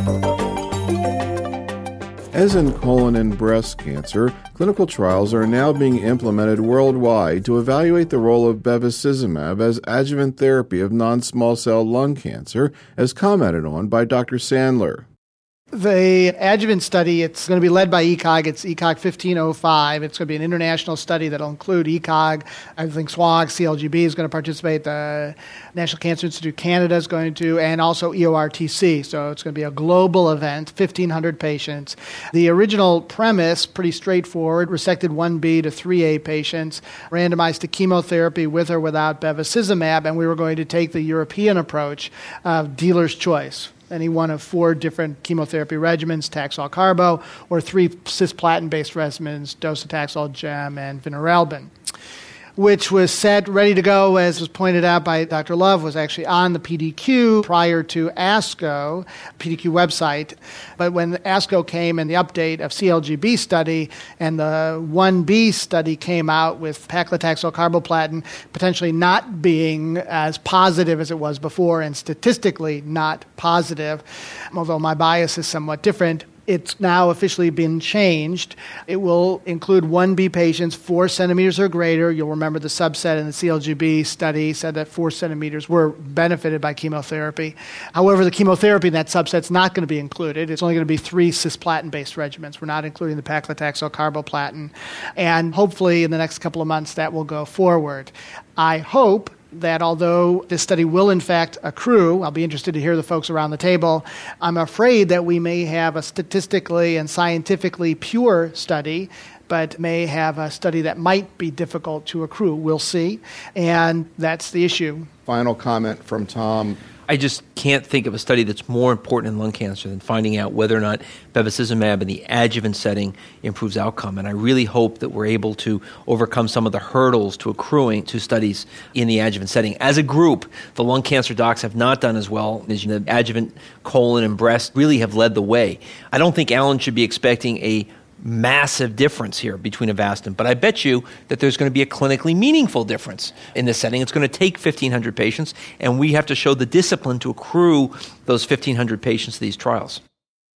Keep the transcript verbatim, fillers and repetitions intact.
As in colon and breast cancer, clinical trials are now being implemented worldwide to evaluate the role of bevacizumab as adjuvant therapy of non-small cell lung cancer, as commented on by Doctor Sandler. The adjuvant study, it's going to be led by E C O G. It's E C O G fifteen oh five. It's going to be an international study that will include E C O G. I think S W O G, C L G B is going to participate. The National Cancer Institute Canada is going to, and also E O R T C. So it's going to be a global event, fifteen hundred patients. The original premise, pretty straightforward, resected one B to three A patients, randomized to chemotherapy with or without bevacizumab, and we were going to take the European approach of dealer's choice. Any one of four different chemotherapy regimens, Taxol Carbo, or three cisplatin-based regimens, docetaxel, gem, and vinorelbine, which was set, ready to go, as was pointed out by Doctor Love, was actually on the P D Q prior to ASCO, P D Q website. But when ASCO came and the update of C L G B study and the one B study came out with paclitaxel carboplatin potentially not being as positive as it was before and statistically not positive, although my bias is somewhat different, it's now officially been changed. It will include one B patients, four centimeters or greater. You'll remember the subset in the C L G B study said that four centimeters were benefited by chemotherapy. However, the chemotherapy in that subset is not going to be included. It's only going to be three cisplatin-based regimens. We're not including the paclitaxel carboplatin. And hopefully in the next couple of months that will go forward. I hope that although this study will in fact accrue, I'll be interested to hear the folks around the table, I'm afraid that we may have a statistically and scientifically pure study, but may have a study that might be difficult to accrue. We'll see, and that's the issue. Final comment from Tom. I just can't think of a study that's more important in lung cancer than finding out whether or not bevacizumab in the adjuvant setting improves outcome. And I really hope that we're able to overcome some of the hurdles to accruing to studies in the adjuvant setting. As a group, the lung cancer docs have not done as well as you know, adjuvant colon and breast really have led the way. I don't think Alan should be expecting a massive difference here between Avastin, but I bet you that there's going to be a clinically meaningful difference in this setting. It's going to take fifteen hundred patients, and we have to show the discipline to accrue those fifteen hundred patients to these trials.